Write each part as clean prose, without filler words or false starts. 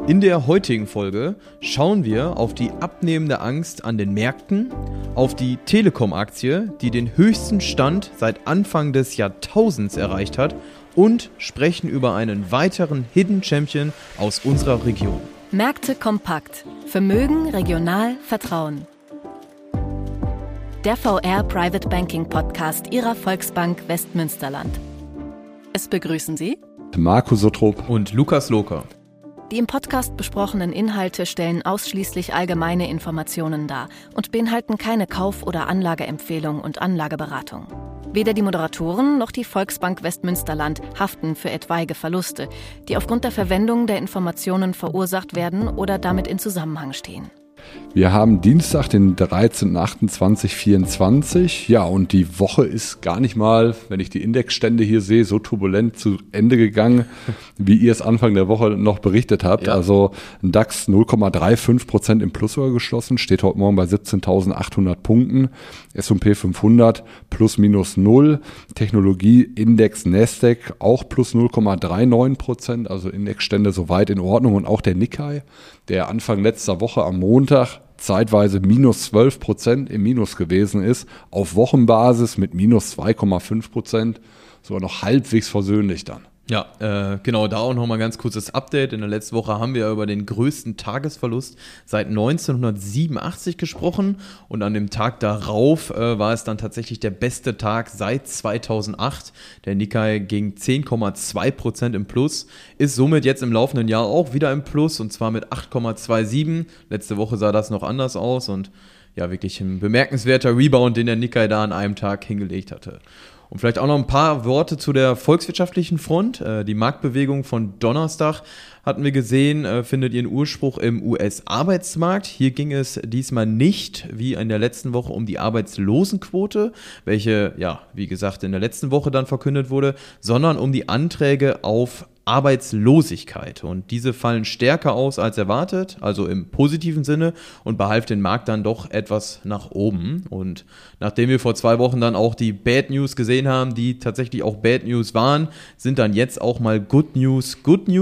In der heutigen Folge schauen wir auf die abnehmende Angst an den Märkten, auf die Telekom-Aktie, die den höchsten Stand seit Anfang des Jahrtausends erreicht hat, und sprechen über einen weiteren Hidden Champion aus unserer Region. Märkte kompakt. Vermögen, regional, Vertrauen. Der VR Private Banking Podcast Ihrer Volksbank Westmünsterland. Es begrüßen Sie Marco Sottrop und Lukas Loker. Die im Podcast besprochenen Inhalte stellen ausschließlich allgemeine Informationen dar und beinhalten keine Kauf- oder Anlageempfehlung und Anlageberatung. Weder die Moderatoren noch die Volksbank Westmünsterland haften für etwaige Verluste, die aufgrund der Verwendung der Informationen verursacht werden oder damit in Zusammenhang stehen. Wir haben Dienstag, den 13.08.2024. Ja, und die Woche ist gar nicht mal, wenn ich die Indexstände hier sehe, so turbulent zu Ende gegangen, wie ihr es Anfang der Woche noch berichtet habt. Ja. Also ein DAX 0,35% im Plus sogar geschlossen, steht heute Morgen bei 17.800 Punkten. S&P 500 plus minus 0. Technologieindex Nasdaq auch plus 0,39%. Also Indexstände soweit in Ordnung. Und auch der Nikkei, der Anfang letzter Woche am Montag zeitweise minus 12% im Minus gewesen ist, auf Wochenbasis mit minus 2,5%, sogar noch halbwegs versöhnlich dann. Ja, genau, da auch nochmal ganz kurzes Update. In der letzten Woche haben wir über den größten Tagesverlust seit 1987 gesprochen und an dem Tag darauf war es dann tatsächlich der beste Tag seit 2008. Der Nikkei ging 10,2% im Plus, ist somit jetzt im laufenden Jahr auch wieder im Plus und zwar mit 8,27. Letzte Woche sah das noch anders aus und ja, wirklich ein bemerkenswerter Rebound, den der Nikkei da an einem Tag hingelegt hatte. Und vielleicht auch noch ein paar Worte zu der volkswirtschaftlichen Front. Die Marktbewegung von Donnerstag hatten wir gesehen, findet ihren Ursprung im US-Arbeitsmarkt. Hier ging es diesmal nicht, wie in der letzten Woche, um die Arbeitslosenquote, welche, ja, wie gesagt, in der letzten Woche dann verkündet wurde, sondern um die Anträge auf Arbeitslosigkeit. Und diese fallen stärker aus als erwartet, also im positiven Sinne, und behalf den Markt dann doch etwas nach oben. Und nachdem wir vor 2 Wochen dann auch die Bad News gesehen haben, die tatsächlich auch Bad News waren, sind dann jetzt auch mal Good News.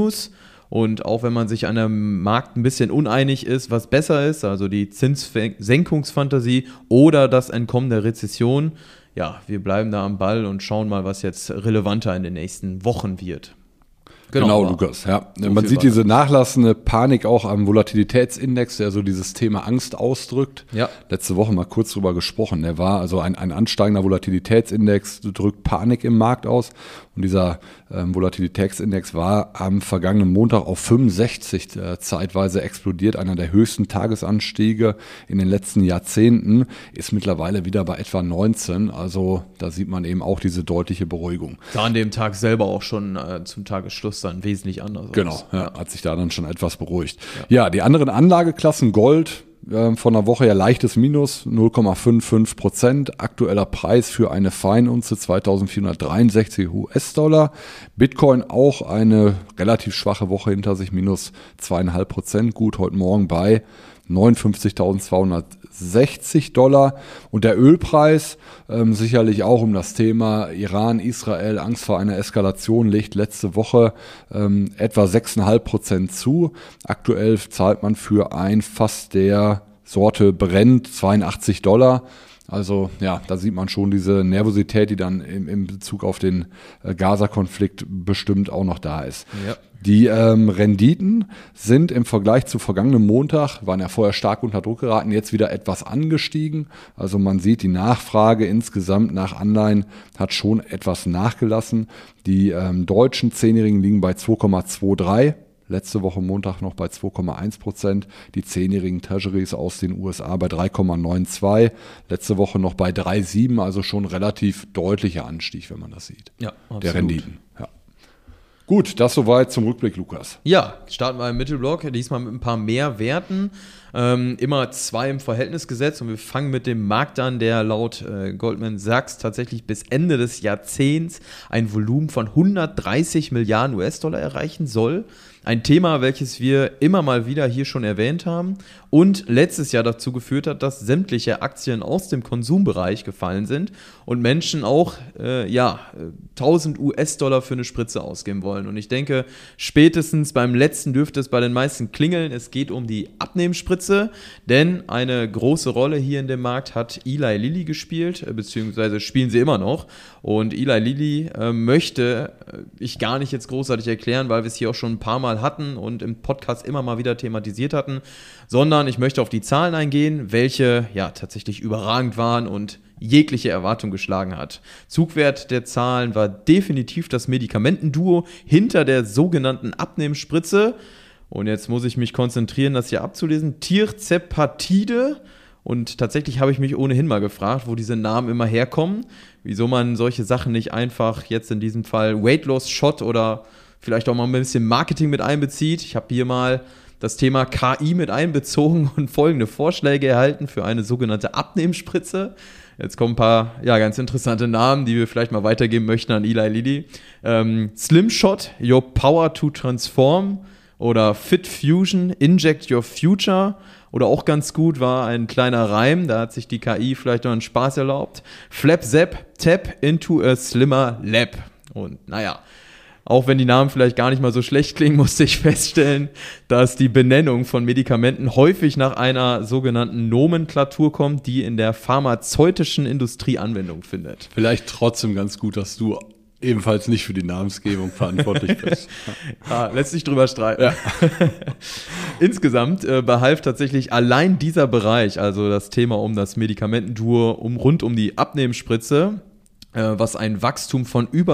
Und auch wenn man sich an dem Markt ein bisschen uneinig ist, was besser ist, also die Zinssenkungsfantasie oder das Entkommen der Rezession, ja, wir bleiben da am Ball und schauen mal, was jetzt relevanter in den nächsten Wochen wird. Genau, Lukas. Ja. So man sieht diese nachlassende Panik auch am Volatilitätsindex, der so dieses Thema Angst ausdrückt. Ja. Letzte Woche mal kurz drüber gesprochen. Der war also ein ansteigender Volatilitätsindex, drückt Panik im Markt aus. Und dieser Volatilitätsindex war am vergangenen Montag auf 65 zeitweise explodiert. Einer der höchsten Tagesanstiege in den letzten Jahrzehnten, ist mittlerweile wieder bei etwa 19. Also da sieht man eben auch diese deutliche Beruhigung. Da an dem Tag selber auch schon zum Tagesschluss dann wesentlich anders aus. Genau, ja, hat sich da dann schon etwas beruhigt. Ja, die anderen Anlageklassen, Gold, von der Woche ja leichtes Minus, 0,55%. Aktueller Preis für eine Feinunze 2.463 US-Dollar. Bitcoin auch eine relativ schwache Woche hinter sich, minus 2,5%. Gut, heute Morgen bei 59.260 Dollar. Und der Ölpreis, sicherlich auch um das Thema Iran, Israel, Angst vor einer Eskalation, legt letzte Woche etwa 6,5% zu. Aktuell zahlt man für ein Fass der Sorte Brent 82 Dollar. Also ja, da sieht man schon diese Nervosität, die dann im Bezug auf den Gaza-Konflikt bestimmt auch noch da ist. Ja. Die Renditen sind im Vergleich zu vergangenem Montag, waren ja vorher stark unter Druck geraten, jetzt wieder etwas angestiegen. Also man sieht, die Nachfrage insgesamt nach Anleihen hat schon etwas nachgelassen. Die deutschen 10-Jährigen liegen bei 2,23. Letzte Woche Montag noch bei 2,1%. Die 10-jährigen Treasuries aus den USA bei 3,92. Letzte Woche noch bei 3,7. Also schon relativ deutlicher Anstieg, wenn man das sieht. Ja, absolut. Der Renditen. Ja. Gut, das soweit zum Rückblick, Lukas. Ja, starten wir im Mittelblock, diesmal mit ein paar mehr Werten. Immer 2 im Verhältnis gesetzt und wir fangen mit dem Markt an, der laut Goldman Sachs tatsächlich bis Ende des Jahrzehnts ein Volumen von 130 Milliarden US-Dollar erreichen soll. Ein Thema, welches wir immer mal wieder hier schon erwähnt haben und letztes Jahr dazu geführt hat, dass sämtliche Aktien aus dem Konsumbereich gefallen sind und Menschen auch 1000 US-Dollar für eine Spritze ausgeben wollen. Und ich denke, spätestens beim letzten dürfte es bei den meisten klingeln. Es geht um die Abnehmspritze, denn eine große Rolle hier in dem Markt hat Eli Lilly gespielt, beziehungsweise spielen sie immer noch. Und Eli Lilly möchte ich gar nicht jetzt großartig erklären, weil wir es hier auch schon ein paar Mal hatten und im Podcast immer mal wieder thematisiert hatten, sondern ich möchte auf die Zahlen eingehen, welche tatsächlich überragend waren und jegliche Erwartung geschlagen hat. Zugwert der Zahlen war definitiv das Medikamentenduo hinter der sogenannten Abnehmspritze. Und jetzt muss ich mich konzentrieren, das hier abzulesen. Tirzepatide. Und tatsächlich habe ich mich ohnehin mal gefragt, wo diese Namen immer herkommen, wieso man solche Sachen nicht einfach jetzt in diesem Fall Weight Loss Shot oder vielleicht auch mal ein bisschen Marketing mit einbezieht. Ich habe hier mal das Thema KI mit einbezogen und folgende Vorschläge erhalten für eine sogenannte Abnehmspritze. Jetzt kommen ein paar ganz interessante Namen, die wir vielleicht mal weitergeben möchten an Eli Lilly. Slim Shot, Your Power to Transform oder Fit Fusion, Inject Your Future. Oder auch ganz gut war ein kleiner Reim, da hat sich die KI vielleicht noch einen Spaß erlaubt. Flap Zap, Tap into a Slimmer Lab. Und auch wenn die Namen vielleicht gar nicht mal so schlecht klingen, musste ich feststellen, dass die Benennung von Medikamenten häufig nach einer sogenannten Nomenklatur kommt, die in der pharmazeutischen Industrie Anwendung findet. Vielleicht trotzdem ganz gut, dass du ebenfalls nicht für die Namensgebung verantwortlich bist. Lässt sich drüber streiten. Ja. Insgesamt behalf tatsächlich allein dieser Bereich, also das Thema um das Medikamentenduo rund um die Abnehmspritze, was ein Wachstum von über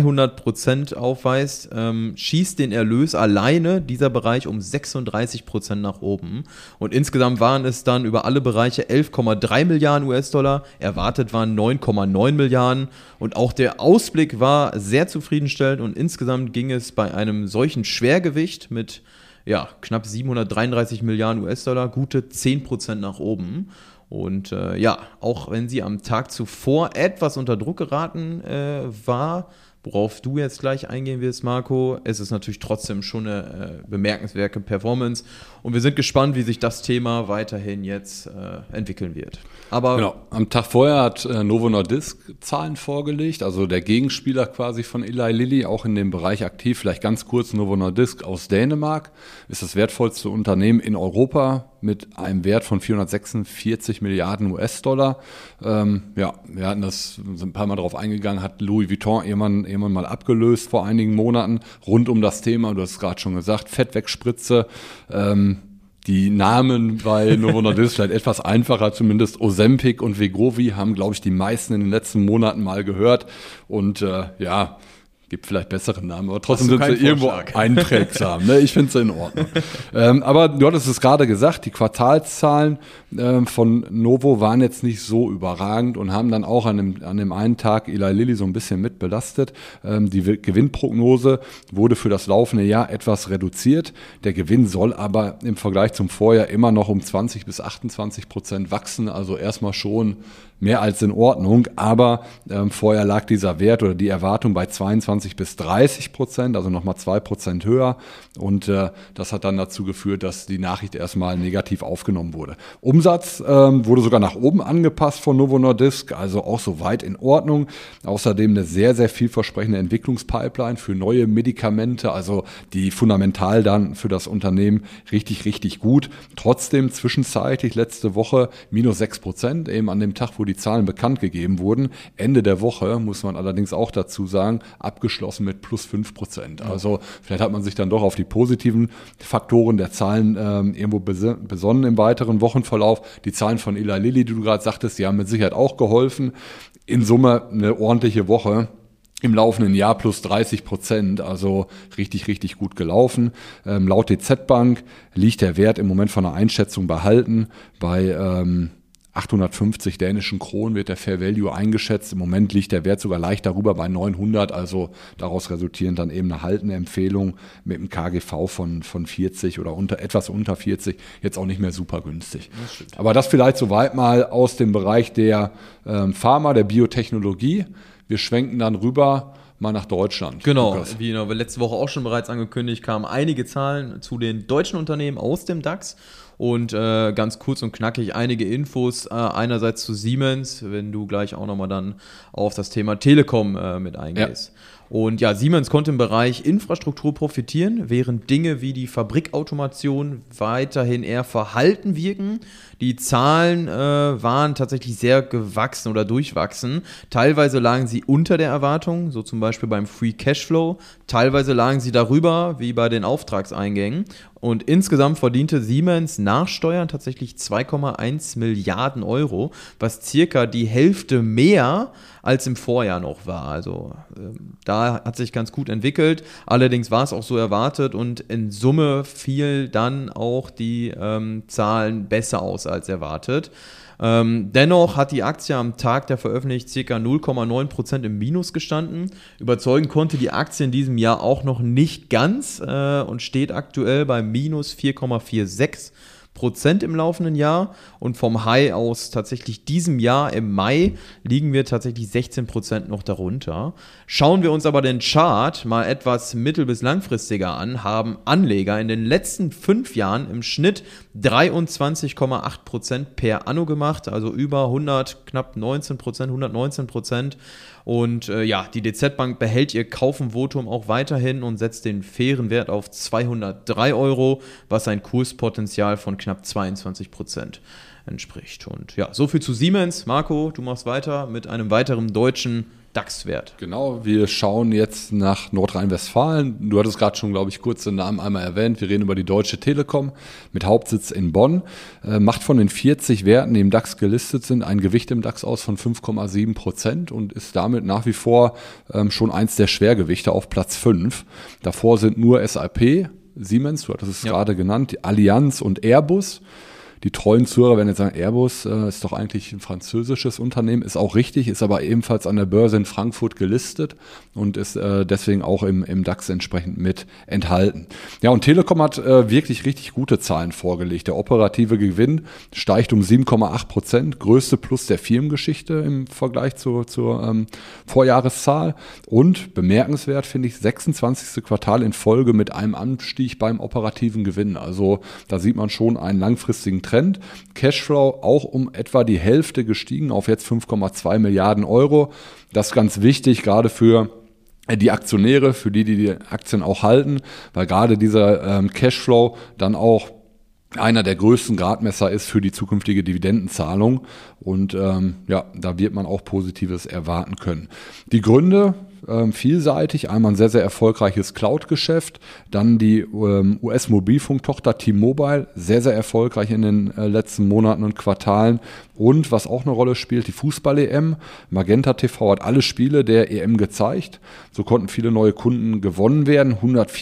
200% aufweist, schießt den Erlös alleine dieser Bereich um 36% nach oben. Und insgesamt waren es dann über alle Bereiche 11,3 Milliarden US-Dollar, erwartet waren 9,9 Milliarden und auch der Ausblick war sehr zufriedenstellend und insgesamt ging es bei einem solchen Schwergewicht mit knapp 733 Milliarden US-Dollar gute 10% nach oben. Und auch wenn sie am Tag zuvor etwas unter Druck geraten war, worauf du jetzt gleich eingehen wirst, Marco, ist es natürlich trotzdem schon eine bemerkenswerte Performance. Und wir sind gespannt, wie sich das Thema weiterhin jetzt entwickeln wird. Aber genau. Am Tag vorher hat Novo Nordisk Zahlen vorgelegt, also der Gegenspieler quasi von Eli Lilly, auch in dem Bereich aktiv. Vielleicht ganz kurz, Novo Nordisk aus Dänemark ist das wertvollste Unternehmen in Europa mit einem Wert von 446 Milliarden US-Dollar. Wir hatten das, sind ein paar Mal drauf eingegangen, hat Louis Vuitton irgendwann mal abgelöst vor einigen Monaten rund um das Thema, du hast es gerade schon gesagt, Fettwegspritze. Die Namen bei Novo Nordisk vielleicht etwas einfacher, zumindest Ozempic und Wegovy haben, glaube ich, die meisten in den letzten Monaten mal gehört. Und gibt vielleicht bessere Namen, aber trotzdem sind sie irgendwo einprägsam. Ne? Ich finde sie in Ordnung. Aber du hattest es gerade gesagt, die Quartalszahlen von Novo waren jetzt nicht so überragend und haben dann auch an dem einen Tag Eli Lilly so ein bisschen mit belastet. Die Gewinnprognose wurde für das laufende Jahr etwas reduziert. Der Gewinn soll aber im Vergleich zum Vorjahr immer noch um 20-28% wachsen, also erstmal schon mehr als in Ordnung, aber vorher lag dieser Wert oder die Erwartung bei 22-30%, also nochmal 2% höher und das hat dann dazu geführt, dass die Nachricht erstmal negativ aufgenommen wurde. Umsatz wurde sogar nach oben angepasst von Novo Nordisk, also auch soweit in Ordnung. Außerdem eine sehr, sehr vielversprechende Entwicklungspipeline für neue Medikamente, also die fundamental dann für das Unternehmen richtig, richtig gut. Trotzdem zwischenzeitlich letzte Woche -6%, eben an dem Tag, wo die Zahlen bekannt gegeben wurden. Ende der Woche, muss man allerdings auch dazu sagen, abgeschlossen mit +5%. Also vielleicht hat man sich dann doch auf die positiven Faktoren der Zahlen irgendwo besonnen im weiteren Wochenverlauf. Die Zahlen von Eli Lilly, die du gerade sagtest, die haben mit Sicherheit auch geholfen. In Summe eine ordentliche Woche. Im laufenden Jahr +30%, also richtig, richtig gut gelaufen. Laut DZ Bank liegt der Wert im Moment von einer Einschätzung behalten bei 850 dänischen Kronen wird der Fair Value eingeschätzt. Im Moment liegt der Wert sogar leicht darüber bei 900, also daraus resultierend dann eben eine haltende Empfehlung mit einem KGV von 40 oder etwas unter 40, jetzt auch nicht mehr super günstig. Aber das vielleicht soweit mal aus dem Bereich der Pharma, der Biotechnologie. Wir schwenken dann rüber mal nach Deutschland. Genau, Lukas. wie wir letzte Woche auch schon bereits angekündigt, kamen einige Zahlen zu den deutschen Unternehmen aus dem DAX. Und ganz kurz und knackig einige Infos, einerseits zu Siemens, wenn du gleich auch nochmal dann auf das Thema Telekom mit eingehst. Ja. Und ja, Siemens konnte im Bereich Infrastruktur profitieren, während Dinge wie die Fabrikautomation weiterhin eher verhalten wirken. Die Zahlen waren tatsächlich sehr gewachsen oder durchwachsen. Teilweise lagen sie unter der Erwartung, so zum Beispiel beim Free Cashflow. Teilweise lagen sie darüber, wie bei den Auftragseingängen. Und insgesamt verdiente Siemens nach Steuern tatsächlich 2,1 Milliarden Euro, was circa die Hälfte mehr als im Vorjahr noch war. Also da hat sich ganz gut entwickelt. Allerdings war es auch so erwartet und in Summe fiel dann auch die Zahlen besser aus als erwartet. Dennoch hat die Aktie am Tag der Veröffentlichung ca. 0,9% im Minus gestanden. Überzeugen konnte die Aktie in diesem Jahr auch noch nicht ganz und steht aktuell bei minus 4,46% im laufenden Jahr, und vom High aus tatsächlich diesem Jahr im Mai liegen wir tatsächlich 16% noch darunter. Schauen wir uns aber den Chart mal etwas mittel- bis langfristiger an, haben Anleger in den letzten 5 Jahren im Schnitt 23,8% per Anno gemacht, also über 119%. Und die DZ Bank behält ihr Kaufenvotum auch weiterhin und setzt den fairen Wert auf 203 Euro, was ein Kurspotenzial von knapp 22% entspricht. Und ja, so viel zu Siemens. Marco, du machst weiter mit einem weiteren deutschen DAX-Wert. Genau, wir schauen jetzt nach Nordrhein-Westfalen. Du hattest gerade schon, glaube ich, kurz den Namen einmal erwähnt. Wir reden über die Deutsche Telekom mit Hauptsitz in Bonn. Macht von den 40 Werten, die im DAX gelistet sind, ein Gewicht im DAX aus von 5,7% und ist damit nach wie vor schon eins der Schwergewichte auf Platz 5. Davor sind nur SAP, Siemens, du hattest es gerade genannt, die Allianz und Airbus. Die treuen Zuhörer werden jetzt sagen, Airbus ist doch eigentlich ein französisches Unternehmen, ist auch richtig, ist aber ebenfalls an der Börse in Frankfurt gelistet und ist deswegen auch im DAX entsprechend mit enthalten. Ja, und Telekom hat wirklich richtig gute Zahlen vorgelegt. Der operative Gewinn steigt um 7,8%, größte Plus der Firmengeschichte im Vergleich zur Vorjahreszahl. Und bemerkenswert finde ich, 26. Quartal in Folge mit einem Anstieg beim operativen Gewinn. Also da sieht man schon einen langfristigen Trend. Cashflow auch um etwa die Hälfte gestiegen auf jetzt 5,2 Milliarden Euro. Das ist ganz wichtig, gerade für die Aktionäre, für die Aktien auch halten, weil gerade dieser Cashflow dann auch einer der größten Gradmesser ist für die zukünftige Dividendenzahlung. Und da wird man auch Positives erwarten können. Die Gründe vielseitig, einmal ein sehr, sehr erfolgreiches Cloud-Geschäft, dann die US-Mobilfunktochter T-Mobile, sehr, sehr erfolgreich in den letzten Monaten und Quartalen, und was auch eine Rolle spielt, die Fußball-EM. Magenta TV hat alle Spiele der EM gezeigt, so konnten viele neue Kunden gewonnen werden,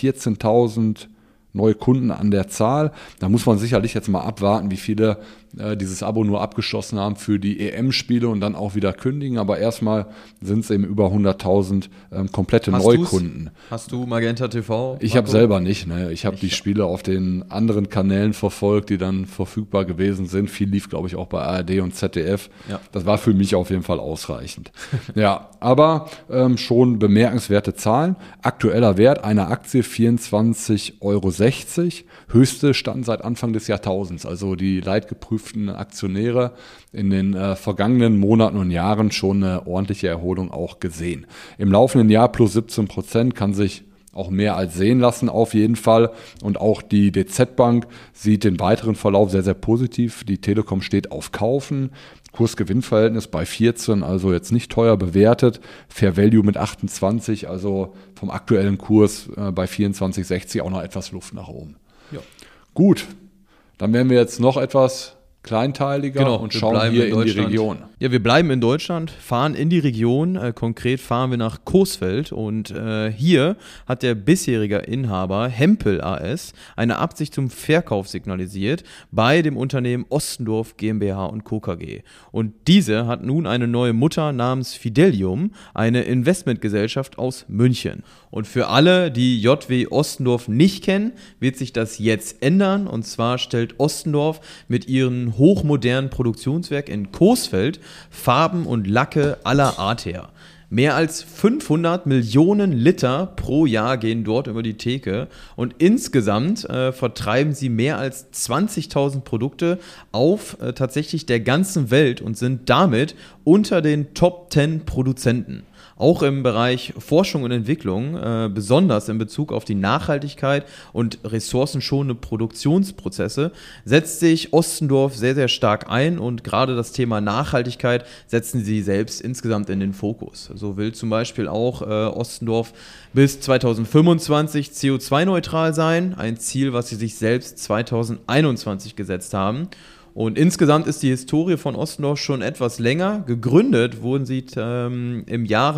114.000 neue Kunden an der Zahl. Da muss man sicherlich jetzt mal abwarten, wie viele dieses Abo nur abgeschlossen haben für die EM-Spiele und dann auch wieder kündigen. Aber erstmal sind es eben über 100.000 komplette Neukunden. Hast du Magenta TV? Ich habe selber nicht. Ne? Ich habe die Spiele auf den anderen Kanälen verfolgt, die dann verfügbar gewesen sind. Viel lief, glaube ich, auch bei ARD und ZDF. Ja. Das war für mich auf jeden Fall ausreichend. Ja, aber schon bemerkenswerte Zahlen. Aktueller Wert einer Aktie 24,60 Euro. Höchste Stand seit Anfang des Jahrtausends. Also die leidgeprüften Aktionäre in den vergangenen Monaten und Jahren schon eine ordentliche Erholung auch gesehen. Im laufenden Jahr plus 17%, kann sich auch mehr als sehen lassen auf jeden Fall. Und auch die DZ Bank sieht den weiteren Verlauf sehr, sehr positiv. Die Telekom steht auf Kaufen. Kurs-Gewinn-Verhältnis bei 14, also jetzt nicht teuer bewertet. Fair Value mit 28, also vom aktuellen Kurs bei 24,60 auch noch etwas Luft nach oben. Ja. Gut, dann werden wir jetzt noch etwas kleinteiliger und schauen hier in die Region. Ja, wir bleiben in Deutschland, fahren in die Region. Konkret fahren wir nach Coesfeld und hier hat der bisherige Inhaber Hempel AS eine Absicht zum Verkauf signalisiert bei dem Unternehmen Ostendorf GmbH und Co. KG. Und diese hat nun eine neue Mutter namens Fidelium, eine Investmentgesellschaft aus München. Und für alle, die JW Ostendorf nicht kennen, wird sich das jetzt ändern. Und zwar stellt Ostendorf mit ihrem hochmodernen Produktionswerk in Coesfeld Farben und Lacke aller Art her. Mehr als 500 Millionen Liter pro Jahr gehen dort über die Theke und insgesamt vertreiben sie mehr als 20.000 Produkte auf tatsächlich der ganzen Welt und sind damit unter den Top 10 Produzenten. Auch im Bereich Forschung und Entwicklung, besonders in Bezug auf die Nachhaltigkeit und ressourcenschonende Produktionsprozesse, setzt sich Ostendorf sehr, sehr stark ein und gerade das Thema Nachhaltigkeit setzen sie selbst insgesamt in den Fokus. So will zum Beispiel auch Ostendorf bis 2025 CO2-neutral sein, ein Ziel, was sie sich selbst 2021 gesetzt haben. Und insgesamt ist die Historie von Ostendorf schon etwas länger. Gegründet wurden sie im Jahre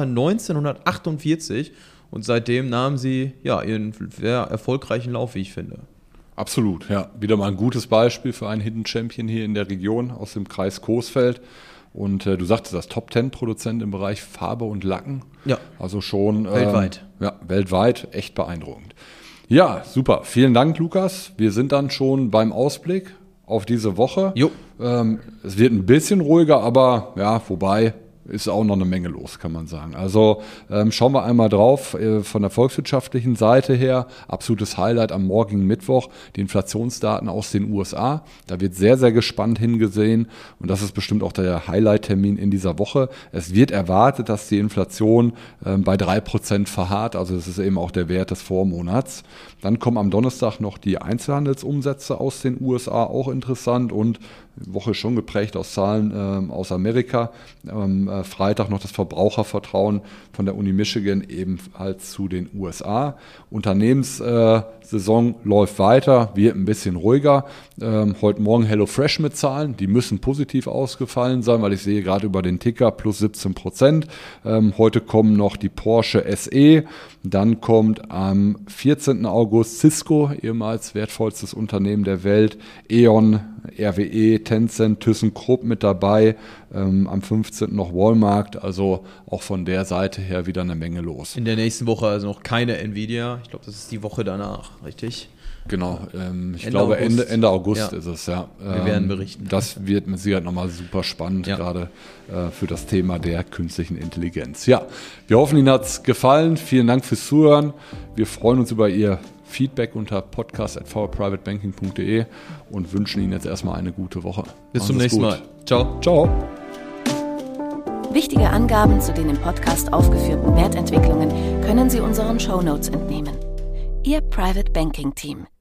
1948 und seitdem nahmen sie ihren sehr erfolgreichen Lauf, wie ich finde. Absolut, ja. Wieder mal ein gutes Beispiel für einen Hidden Champion hier in der Region aus dem Kreis Coesfeld. Und du sagtest, das Top-10-Produzent im Bereich Farbe und Lacken. Ja. Also schon weltweit. Weltweit, echt beeindruckend. Ja, super. Vielen Dank, Lukas. Wir sind dann schon beim Ausblick auf diese Woche. Jo. Es wird ein bisschen ruhiger, aber ja, wobei ist auch noch eine Menge los, kann man sagen. Also schauen wir einmal drauf, von der volkswirtschaftlichen Seite her, absolutes Highlight am morgigen Mittwoch, die Inflationsdaten aus den USA. Da wird sehr, sehr gespannt hingesehen und das ist bestimmt auch der Highlight-Termin in dieser Woche. Es wird erwartet, dass die Inflation bei 3% verharrt, also das ist eben auch der Wert des Vormonats. Dann kommen am Donnerstag noch die Einzelhandelsumsätze aus den USA, auch interessant und die Woche schon geprägt aus Zahlen aus Amerika. Freitag noch das Verbrauchervertrauen von der Uni Michigan ebenfalls zu den USA. Unternehmenssaison läuft weiter, wird ein bisschen ruhiger. Heute Morgen HelloFresh mit Zahlen, die müssen positiv ausgefallen sein, weil ich sehe gerade über den Ticker plus 17%. Heute kommen noch die Porsche SE, dann kommt am 14. August Cisco, ehemals wertvollstes Unternehmen der Welt, E.ON, RWE, Tencent, ThyssenKrupp mit dabei, am 15. noch Walmart, also auch von der Seite her wieder eine Menge los. In der nächsten Woche also noch keine Nvidia, ich glaube, das ist die Woche danach, richtig? Genau, ich glaube Ende August ist es, ja. Wir werden berichten. Das wird mit Sicherheit nochmal super spannend, gerade für das Thema der künstlichen Intelligenz. Ja, wir hoffen, Ihnen hat es gefallen. Vielen Dank fürs Zuhören. Wir freuen uns über Ihr Feedback unter podcast@vprivatebanking.de und wünschen Ihnen jetzt erstmal eine gute Woche. Bis zum nächsten Mal. Ciao. Ciao. Wichtige Angaben zu den im Podcast aufgeführten Wertentwicklungen können Sie unseren Shownotes entnehmen. Ihr Private Banking Team.